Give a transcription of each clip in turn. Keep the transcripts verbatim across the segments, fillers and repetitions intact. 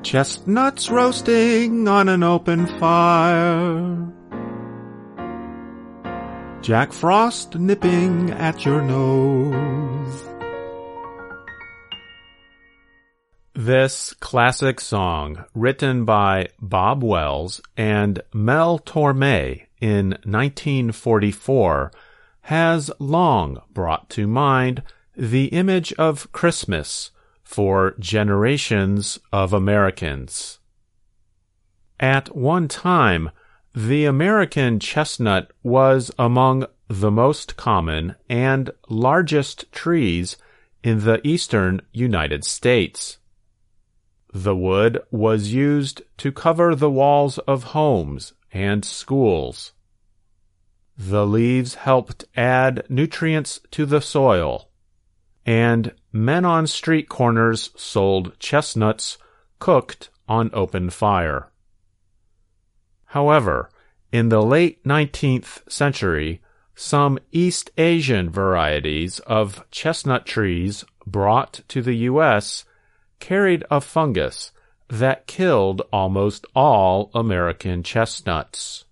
Chestnuts roasting on an open fire. Jack Frost nipping at your nose. This classic song, written by Bob Wells and Mel Torme in nineteen forty-four, has long brought to mind the image of Christmas for generations of Americans. At one time, the American chestnut was among the most common and largest trees in the eastern United States. The wood was used to cover the walls of homes and schools. The leaves helped add nutrients to the soil, and men on street corners sold chestnuts cooked on open fire. However, in the late nineteenth century, some East Asian varieties of chestnut trees brought to the U S carried a fungus that killed almost all American chestnuts.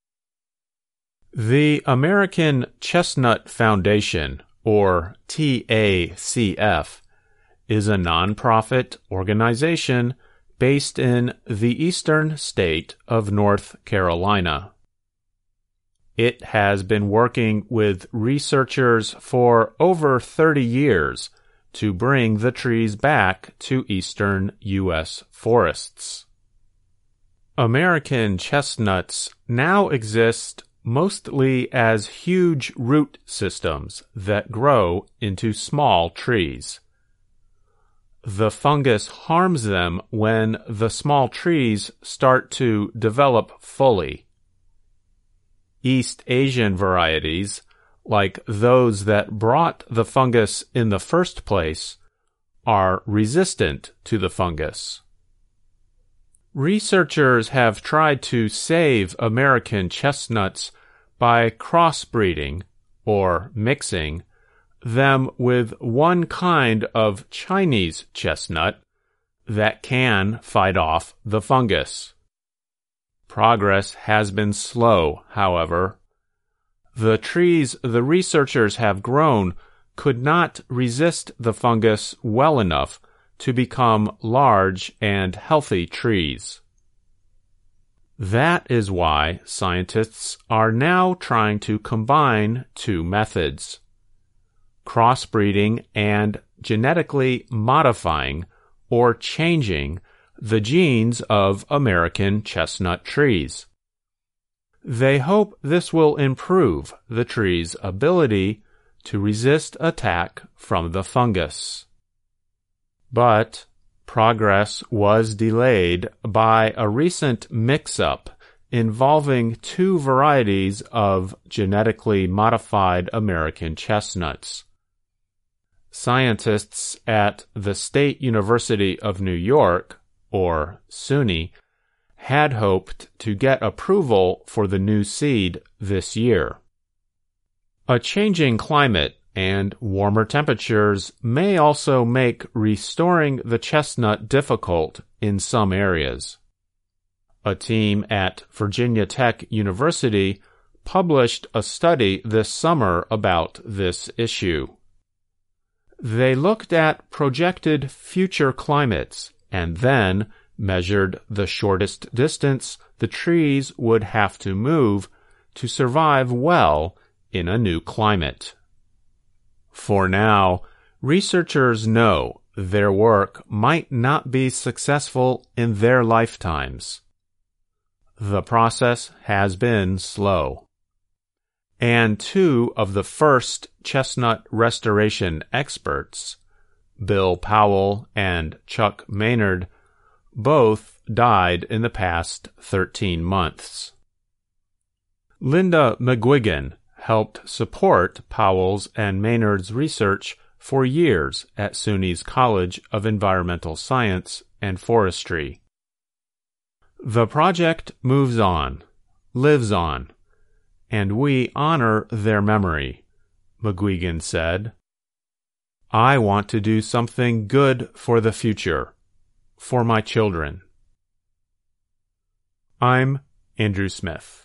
The American Chestnut Foundation, or T A C F, is a nonprofit organization based in the eastern state of North Carolina. It has been working with researchers for over thirty years to bring the trees back to eastern U S forests. American chestnuts now exist mostly as huge root systems that grow into small trees. The fungus harms them when the small trees start to develop fully. East Asian varieties, like those that brought the fungus in the first place, are resistant to the fungus. Researchers have tried to save American chestnuts by crossbreeding, or mixing, them with one kind of Chinese chestnut that can fight off the fungus. Progress has been slow, however. The trees the researchers have grown could not resist the fungus well enough to become large and healthy trees. That is why scientists are now trying to combine two methods: crossbreeding and genetically modifying or changing the genes of American chestnut trees. They hope this will improve the tree's ability to resist attack from the fungus. But progress was delayed by a recent mix-up involving two varieties of genetically modified American chestnuts. Scientists at the State University of New York, or SUNY, had hoped to get approval for the new seed this year. A changing climate and warmer temperatures may also make restoring the chestnut difficult in some areas. A team at Virginia Tech University published a study this summer about this issue. They looked at projected future climates and then measured the shortest distance the trees would have to move to survive well in a new climate. For now, researchers know their work might not be successful in their lifetimes. The process has been slow. And two of the first chestnut restoration experts, Bill Powell and Chuck Maynard, both died in the past thirteen months. Linda McGuigan helped support Powell's and Maynard's research for years at SUNY's College of Environmental Science and Forestry. The project moves on, lives on, and we honor their memory, McGuigan said. I want to do something good for the future, for my children. I'm Andrew Smith.